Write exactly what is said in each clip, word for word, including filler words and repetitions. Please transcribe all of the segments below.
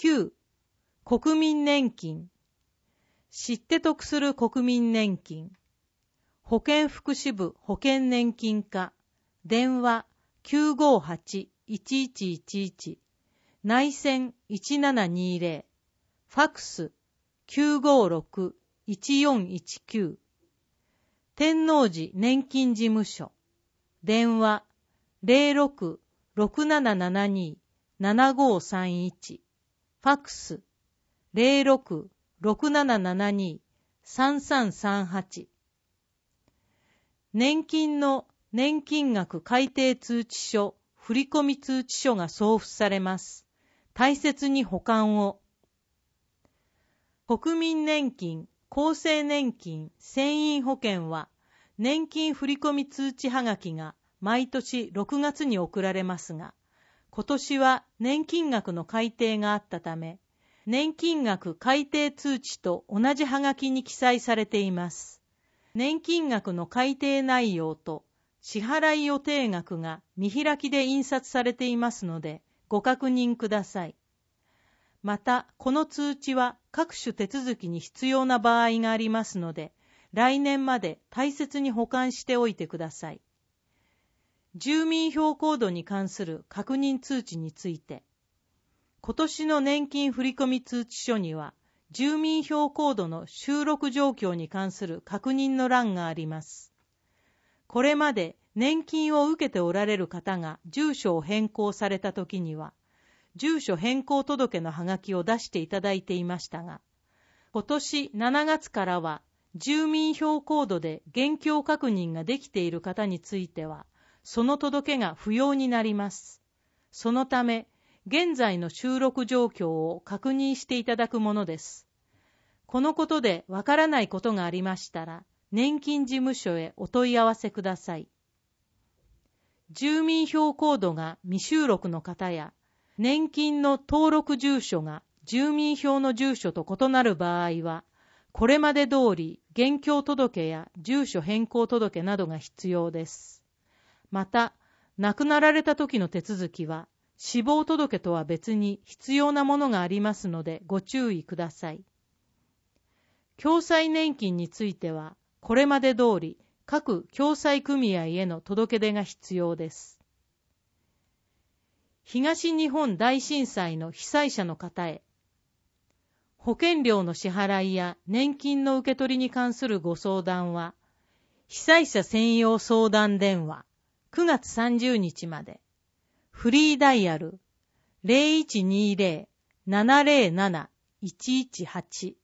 きゅう、国民年金。知って得する国民年金。保健福祉部保険年金課。電話 きゅうごはち いちいちいちいち。内線いちななにぜろ。ファクス きゅうごろく いちよんいちきゅう。天王寺年金事務所。電話 ゼロろく ろくななななに ななごさんいち。ファクス ゼロろく ろくななななに さんさんさんはち。年金の年金額改定通知書、振込通知書が送付されます。大切に保管を。国民年金、厚生年金、船員保険は、年金振込通知はがきが毎年ろくがつに送られますが、今年は年金額の改定があったため、年金額改定通知と同じはがきに記載されています。年金額の改定内容と支払い予定額が見開きで印刷されていますので、ご確認ください。また、この通知は各種手続きに必要な場合がありますので、来年まで大切に保管しておいてください。住民票コードに関する確認通知について、今年の年金振込通知書には、住民票コードの収録状況に関する確認の欄があります。これまで年金を受けておられる方が住所を変更されたときには、住所変更届のはがきを出していただいていましたが、今年しちがつからは、住民票コードで現況確認ができている方については、その届が不要になります。そのため、現在の収録状況を確認していただくものです。このことでわからないことがありましたら、年金事務所へお問い合わせください。住民票コードが未収録の方や、年金の登録住所が住民票の住所と異なる場合は、これまで通り現況届や住所変更届などが必要です。また、亡くなられた時の手続きは、死亡届とは別に必要なものがありますのでご注意ください。共済年金については、これまで通り各共済組合への届け出が必要です。東日本大震災の被災者の方へ、保険料の支払いや年金の受け取りに関するご相談は、被災者専用相談電話くがつさんじゅうにちまで、フリーダイヤル ゼロいちにゼロ ななゼロなな いちいちはち。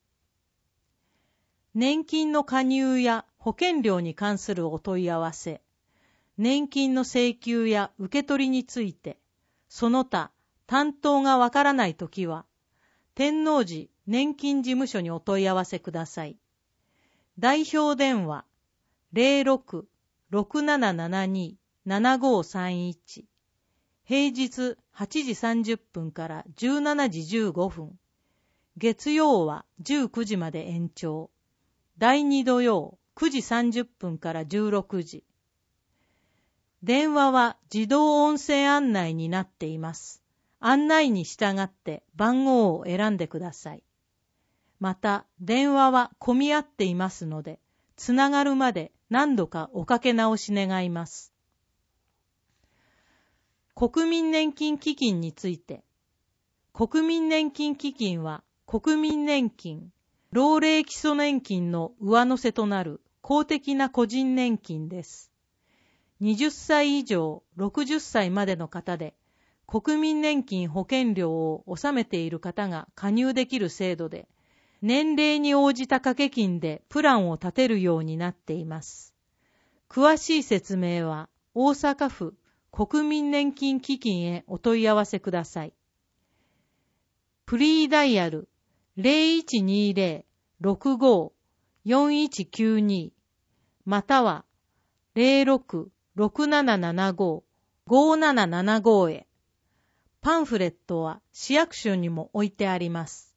年金の加入や保険料に関するお問い合わせ、年金の請求や受け取りについて、その他担当がわからないときは、天王寺年金事務所にお問い合わせください。代表電話 ゼロろく ろくななななに ななごさんいち。平日はちじさんじゅっぷんからじゅうしちじじゅうごふん。月曜はじゅうくじまで延長。第二土曜くじさんじゅっぷんからじゅうろくじ。電話は自動音声案内になっています。案内に従って番号を選んでください。また、電話は混み合っていますので、つながるまで何度かおかけ直し願います。国民年金基金について、国民年金基金は国民年金、老齢基礎年金の上乗せとなる公的な個人年金です。はたち以上ろくじゅっさいまでの方で、国民年金保険料を納めている方が加入できる制度で、年齢に応じた掛け金でプランを立てるようになっています。詳しい説明は大阪府国民年金基金へお問い合わせください。フリーダイヤル ゼロいちにゼロ ろくご よんいちきゅうに またはゼロろく ろくなななご ごななななごへ。パンフレットは市役所にも置いてあります。